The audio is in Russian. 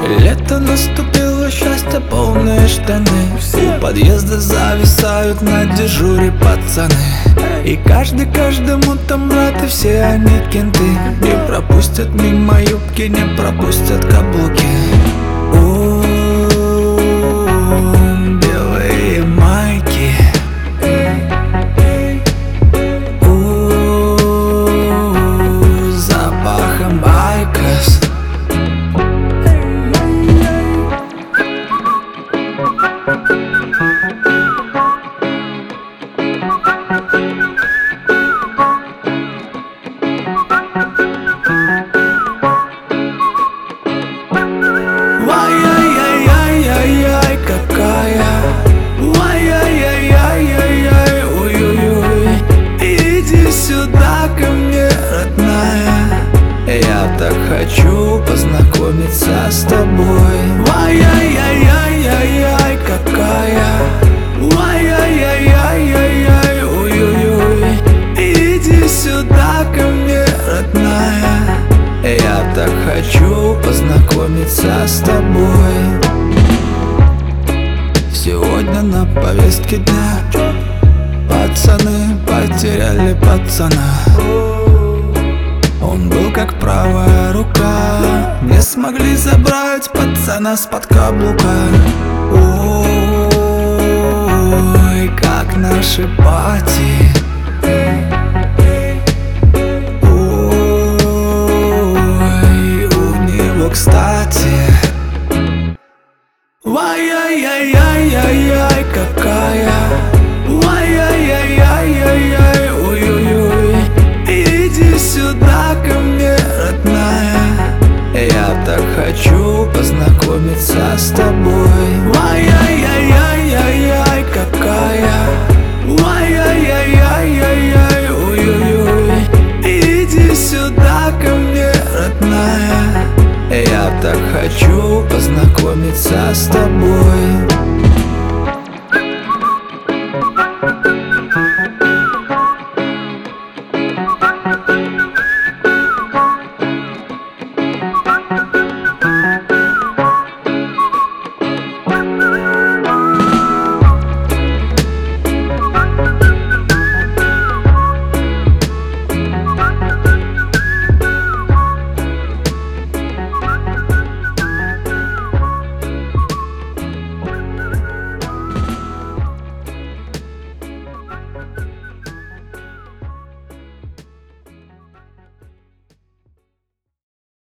Лето наступило, счастье, полные штаны. У подъезда зависают на дежуре пацаны. И каждый каждому там рад, и все они кенты. Не пропустят мимо юбки, не пропустят каблуки. Белые майки. Запахом айкос. Ай-яй-яй-яй-яй, какая. Ай-яй-яй-яй-яй-яй, ой-ой-ой. Иди сюда ко мне, родная. Я так хочу познакомиться с тобой. Ай-яй-яй-яй-яй-яй, какая. Ай-яй-яй-яй-яй-яй, ой-ой-ой. Иди сюда ко мне, родная. Я так хочу познакомиться с тобой. Сегодня на повестке дня пацаны потеряли пацана. Он был как правая рука. Не смогли забрать пацана с-под каблука. Ой, как наши пати. Кстати, ай-яй-яй-яй-яй-яй, какая. Ай-яй-яй-яй-яй-яй, ой-ой-ой. Иди сюда ко мне, родная. Я так хочу познакомиться с тобой. Ай-яй-яй-яй-яй-яй, какая. Ай-яй-яй-яй-яй-яй, ой-ой-ой. Иди сюда ко мне, родная. Я так хочу познакомиться с тобой.